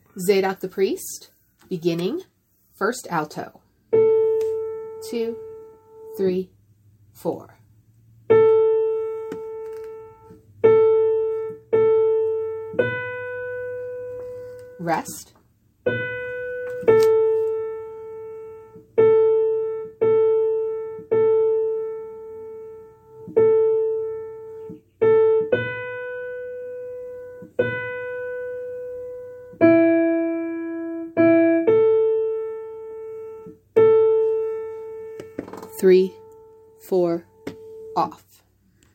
Zadok the priest, beginning, first alto. 2, 3, 4. Rest. Three, 4, off.